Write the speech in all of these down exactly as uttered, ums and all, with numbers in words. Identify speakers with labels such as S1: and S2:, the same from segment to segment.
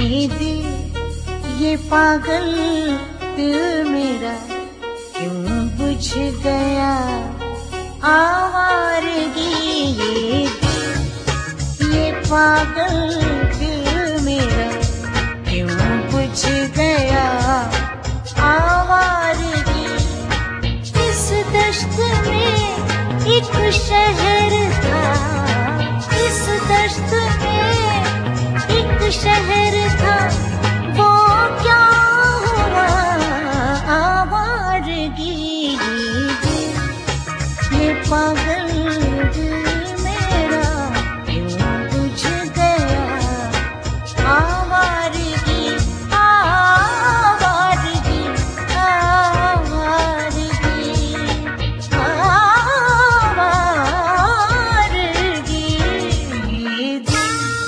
S1: ये दिल, ये पागल दिल मेरा क्यों बुझ गया आवारगी। ये दिल, ये पागल दिल मेरा क्यों बुझ गया आवारगी। इस दश्त में एक शहर था, इस दश्त में एक शहर था, वो क्या हुआ आवारगी। ये दिल, ये पागल दिल मेरा क्यों बुझ गया आवारगी, आवारगी, आवारगी, आवारगी। ये दिल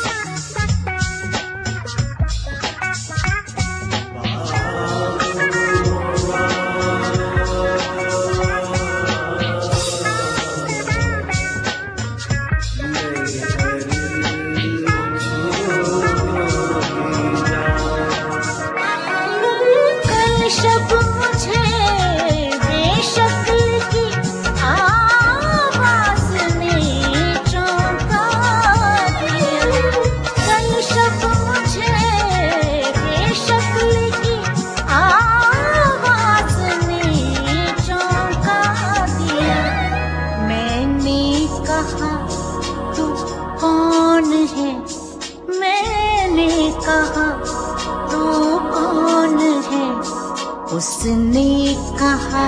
S1: शब मुझे बेशक्ल की आवाज़ ने चौंका दिया। कल शब मुझे बेशक्ल की आवाज़ ने चौंका दिया। मैंने कहा तू कौन है, मैंने कहा तू कौन है। उसने कहा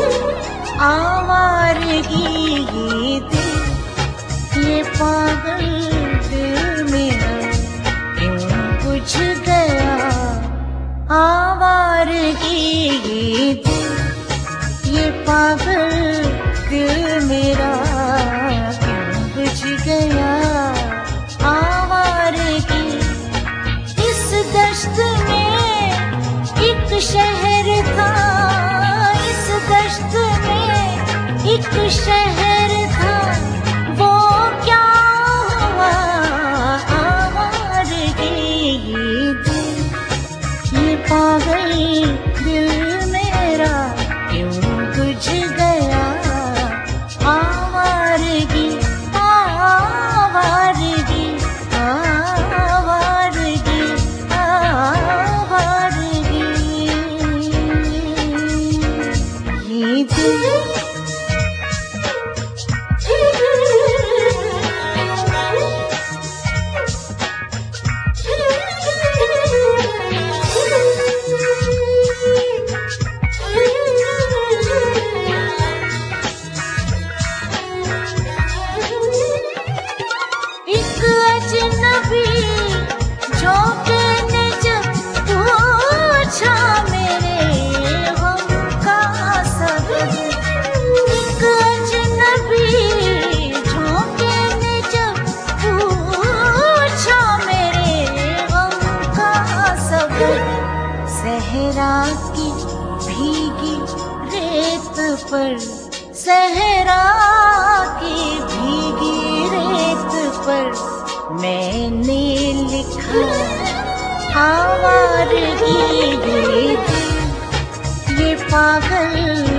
S1: आवारगी। ये दिल, ये पागल दिल मेरा क्यों बुझ गया आवारगी। ये दिल, ये पागल दिल मेरा क्यों बुझ गया आवारगी। इस दश्त में एक शहर था, इस दश्त में एक शहर था, वो क्या हुआ आवारगी। ये दिल, ये पागल दिल मेरा क्यों बुझ गया आवारगी, आवारगी, आवारगी, आवारगी। ये दिल एक अजनबी झोंके ने जब पूछा मेरे गम का सबब। एक अजनबी झोंके ने जब पूछा मेरे गम का सबब। सहरा की भीगी रेत पर, सहरा की भीगी रेत पर मैंने लिखा आवारगी। ये दिल, ये पागल